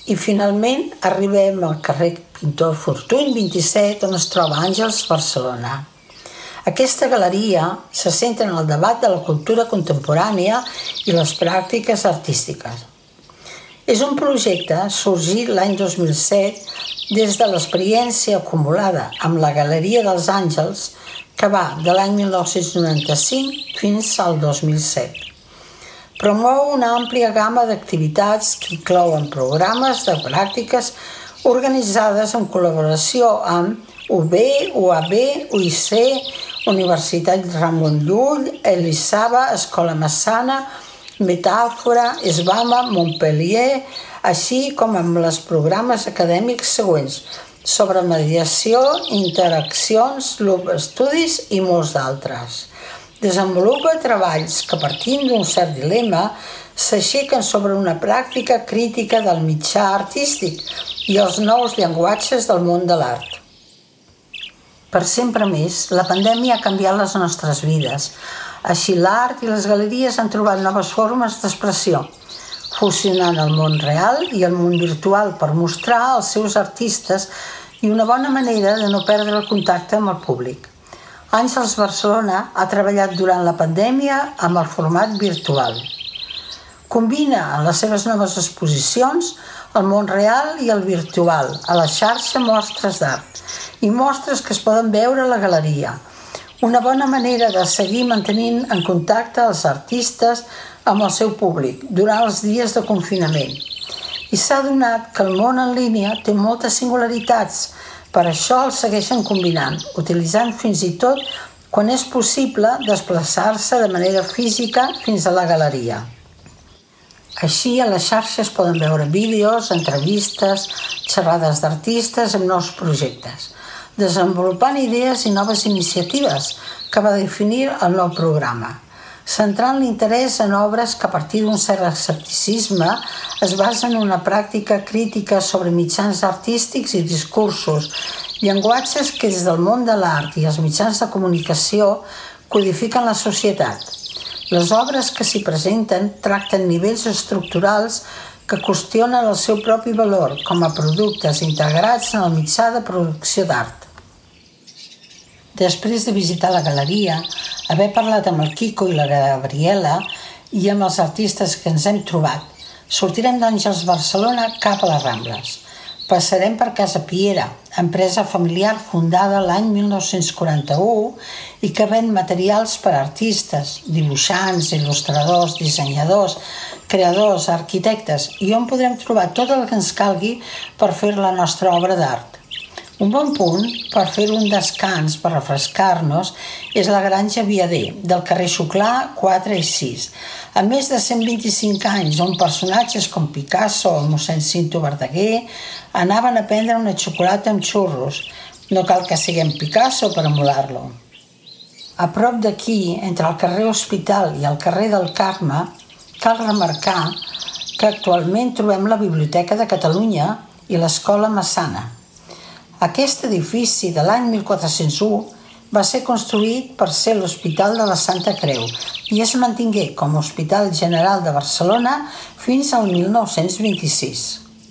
I finalment arribem al carrer Pintor Fortuny 27, on es troba Àngels, Barcelona. Aquesta galeria se centra en el debat de la cultura contemporània i les pràctiques artístiques. És un projecte sorgit l'any 2007 des de l'experiència acumulada amb la Galeria dels Àngels, que va de l'any 1995 fins al 2007. Promou una àmplia gamma d'activitats que inclouen programes de pràctiques organitzades en col·laboració amb UB, UAB, UIC, Universitat Ramon Llull, Elisava, Escola Massana, Metàfora, Esbama, Montpellier, així com amb els programes acadèmics següents sobre mediació, interaccions, estudis i molts d'altres. Desenvolupa treballs que, partint d'un cert dilema, s'aixequen sobre una pràctica crítica del mitjà artístic i els nous llenguatges del món de l'art. Per sempre més, la pandèmia ha canviat les nostres vides. Així l'art i les galeries han trobat noves formes d'expressió, fusionant el món real i el món virtual per mostrar els seus artistes i una bona manera de no perdre el contacte amb el públic. Àngels Barcelona ha treballat durant la pandèmia amb el format virtual. Combina en les seves noves exposicions el món real i el virtual, a la xarxa Mostres d'Art i mostres que es poden veure a la galeria. Una bona manera de seguir mantenint en contacte els artistes amb el seu públic durant els dies de confinament. I s'ha adonat que el món en línia té moltes singularitats, per això el segueixen combinant, utilitzant fins i tot, quan és possible, desplaçar-se de manera física fins a la galeria. Així, a les xarxes poden veure vídeos, entrevistes, xerrades d'artistes amb nous projectes, desenvolupant idees i noves iniciatives que va definir el nou programa, centrant l'interès en obres que a partir d'un cert escepticisme es basen en una pràctica crítica sobre mitjans artístics i discursos, llenguatges que des del món de l'art i els mitjans de comunicació codifiquen la societat. Les obres que s'hi presenten tracten nivells estructurals que qüestionen el seu propi valor com a productes integrats en el mitjà de producció d'art. Després de visitar la galeria, haver parlat amb el Quico i la Gabriela i amb els artistes que ens hem trobat, sortirem d'Àngels Barcelona cap a les Rambles. Passarem per Casa Piera, empresa familiar fundada l'any 1941 i que ven materials per a artistes, dibuixants, il·lustradors, dissenyadors, creadors, arquitectes i on podrem trobar tot el que ens calgui per fer la nostra obra d'art. Un bon punt per fer un descans per refrescar-nos és la Granja Viader, del carrer Xuclà 4 i 6. A més de 125 anys, on personatges com Picasso o mossèn Cinto Verdaguer anaven a prendre una xocolata amb xurros. No cal que siguem Picasso per emular-lo. A prop d'aquí, entre el carrer Hospital i el carrer del Carme, cal remarcar que actualment trobem la Biblioteca de Catalunya i l'Escola Massana. Aquest edifici de l'any 1401 va ser construït per ser l'Hospital de la Santa Creu i es mantingué com a Hospital General de Barcelona fins al 1926.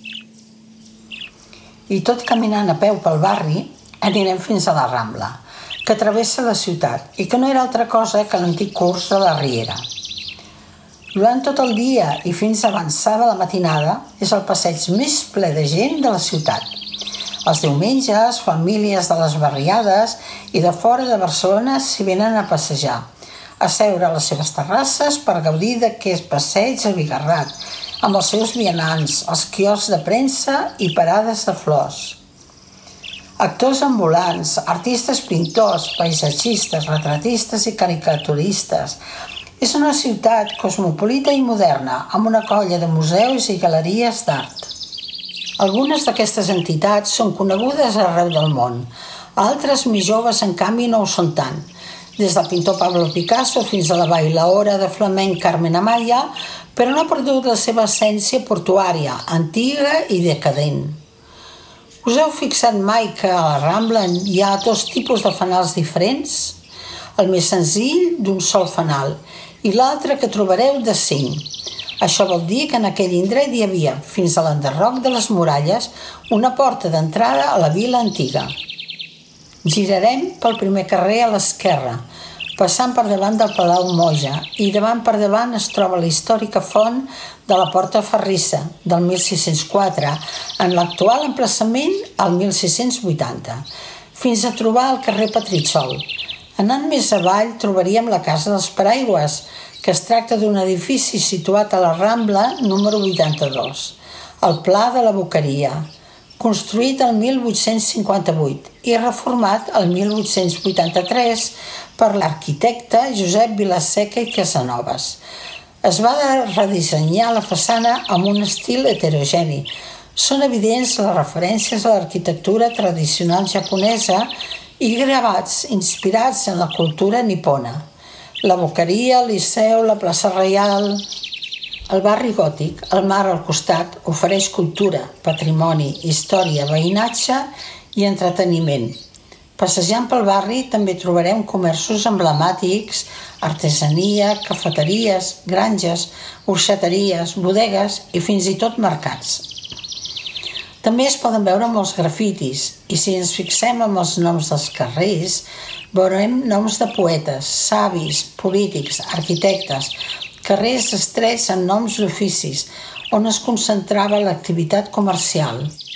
I tot caminant a peu pel barri anirem fins a la Rambla, que travessa la ciutat i que no era altra cosa que l'antic curs de la Riera. Durant tot el dia i fins a avançada la matinada és el passeig més ple de gent de la ciutat. Els diumenges, famílies de les barriades i de fora de Barcelona s'hi venen a passejar, a seure a les seves terrasses per gaudir d'aquest passeig abigarrat, amb els seus vianants, els quioscs de premsa i parades de flors. Actors ambulants, artistes pintors, paisatgistes, retratistes i caricaturistes. És una ciutat cosmopolita i moderna, amb una colla de museus i galeries d'art. Algunes d'aquestes entitats són conegudes arreu del món. Altres, més joves, en canvi, no ho són tant. Des del pintor Pablo Picasso fins a la bailaora de flamenc Carmen Amaya, però no ha perdut la seva essència portuària, antiga i decadent. Us heu fixat mai que a la Rambla hi ha dos tipus de fanals diferents? El més senzill, d'un sol fanal, i l'altre que trobareu de 5. Això vol dir que en aquell indret hi havia, fins a l'enderroc de les muralles, una porta d'entrada a la vila antiga. Girarem pel primer carrer a l'esquerra, passant per davant del Palau Moja, i per davant es troba la històrica font de la Porta Ferrissa, del 1604, en l'actual emplaçament al 1680, fins a trobar el carrer Petritxol. Anant més avall trobaríem la Casa dels Paraigües, que es tracta d'un edifici situat a la Rambla número 82, al Pla de la Boqueria, construït el 1858 i reformat el 1883 per l'arquitecte Josep Vilaseca i Casanovas. Es va redissenyar la façana amb un estil heterogeni. Són evidents les referències a l'arquitectura tradicional japonesa i gravats inspirats en la cultura nipona. La Boqueria, el Liceu, la plaça Reial. El barri gòtic, el mar al costat, ofereix cultura, patrimoni, història, veïnatge i entreteniment. Passejant pel barri també trobarem comerços emblemàtics, artesania, cafeteries, granges, orxateries, bodegues i fins i tot mercats. També es poden veure molts grafitis i si ens fixem en els noms dels carrers, veurem noms de poetes, savis, polítics, arquitectes, carrers estrets amb noms d'oficis, on es concentrava l'activitat comercial.